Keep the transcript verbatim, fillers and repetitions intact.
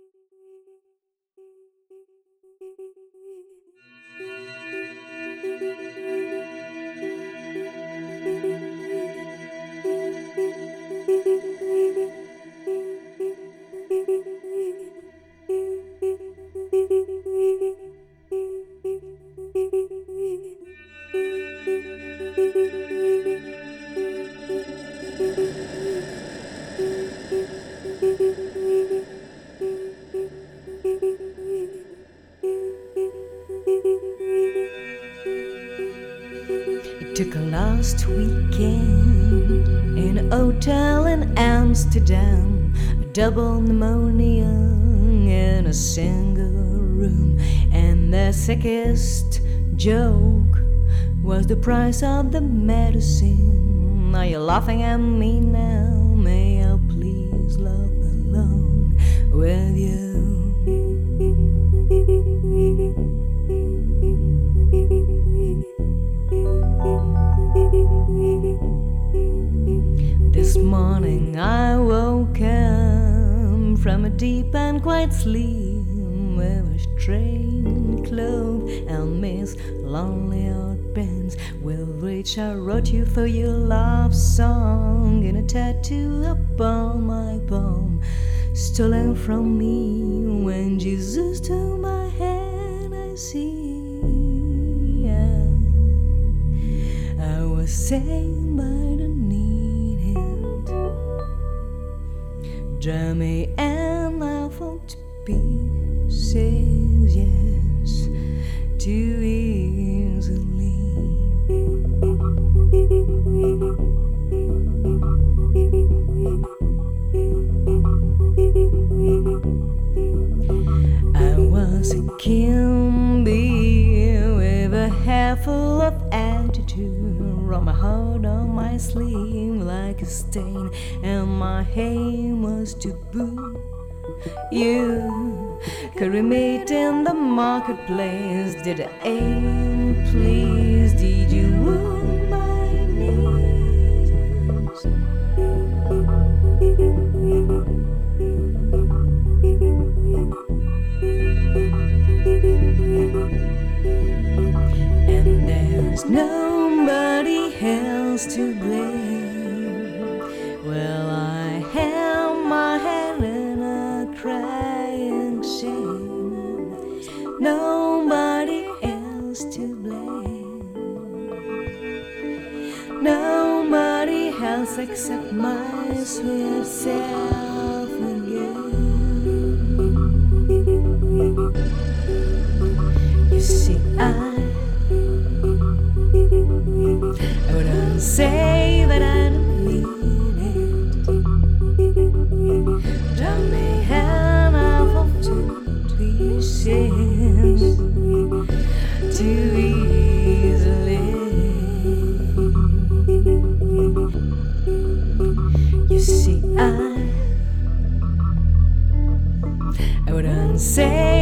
It took a last weekend in a hotel in Amsterdam, a double pneumonia in a single room, and the sickest joke was the price of the medicine. Are you laughing at me now? May I please laugh along with you? This morning I woke up from a deep and quiet sleep, with a strange cloak and Miss Lonely Old Pants, with which I wrote you for your love song in a tattoo upon my palm, stolen from me when Jesus took my hand. I see I, I was saved by the needed Jeremy and I fall to pieces, yes, too easily. I was a Kimby with a hair full of attitude, roll my heart on my sleeve like a stain, and my aim was to boo you. Could we meet in the marketplace? Did I aim, please? Did you wound my knees? And there's nobody else to blame. Well, I held my head in a crying shame. Nobody else to blame. Nobody else except my sweet self again. You see, I I wouldn't say that I don't mean it. Don't be hand off of two pieces too easily. You see, I I wouldn't say